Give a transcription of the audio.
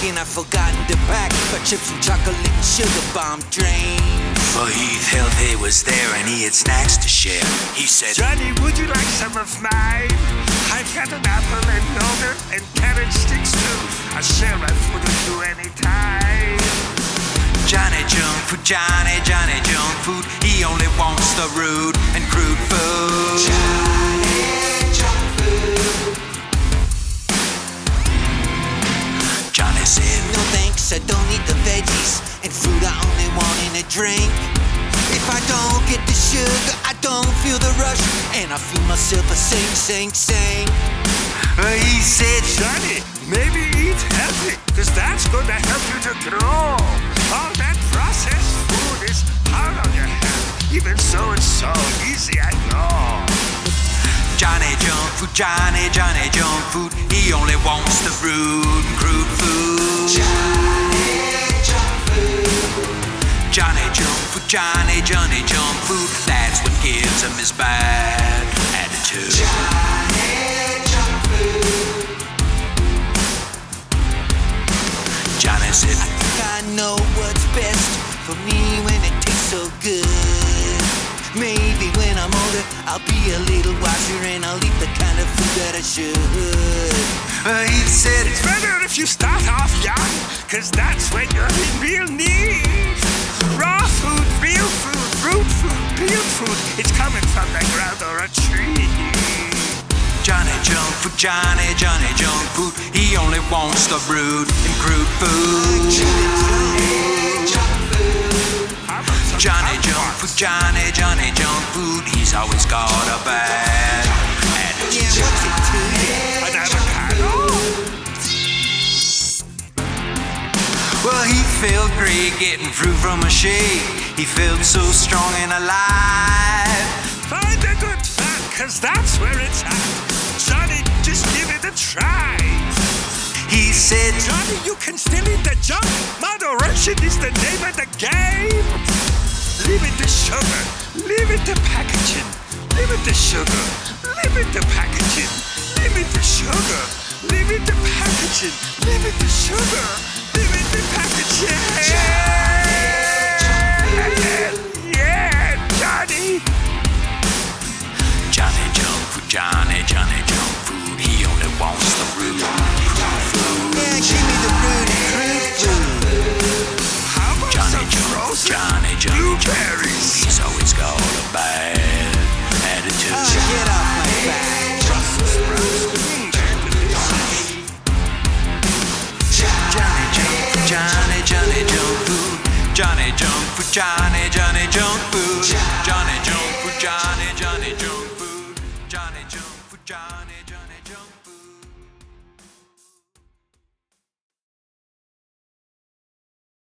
and I've forgotten to pack my chips and chocolate and sugar bomb drains. For Heath Healthy was there and he had snacks to share. He said, Johnny, would you like some of mine? I've got an apple and yogurt and carrot sticks too. I'll share my food with you anytime. Johnny junk food, Johnny junk food. He only wants the rude and crude food. Johnny junk food. Johnny said, no thanks, I don't eat the veggies and fruit I only want in a drink. If I don't get the sugar, I don't feel the rush, and I feel myself a sing. He said, Johnny, maybe eat healthy, cause that's gonna help you to grow. All that processed food is hard on your health, even so it's so easy, I know. Johnny junk food. He only wants the rude and crude food. Johnny junk food. That's what gives him his bad attitude. Johnny said, I think I know what's best for me when it tastes so good. Maybe when I'm older, I'll be a little wiser and I'll eat the kind of food that I should. He said, it's better if you start off young, cause that's when you're in real need. Raw food, real food, root food, peeled food, it's coming from the ground or a tree. Johnny junk food. He only wants the rude and crude food. Johnny junk food. He's always got a bad attitude. Yeah, what's it to you? An avocado? Well, he felt great getting fruit from a shake. He felt so strong and alive. Find a good fat, cause that's where it's at. Johnny, just give it a try. He said, Johnny, you can still eat the junk. Moderation is the name of the game. Limit the sugar, limit the packaging. Limit the sugar, limit the packaging. Limit the sugar, limit the packaging. Limit the sugar, limit the packaging. Yeah, Johnny. Johnny junk food. He only wants the rude crude food. Yeah, give me the rude and crude food. How about some frozen blueberries? He's always got a bad attitude. Get off my back. Brussels sprouts. They're delicious. Johnny junk food. Johnny junk food. Johnny junk food. Johnny junk food. Johnny junk food. Johnny junk food. Johnny.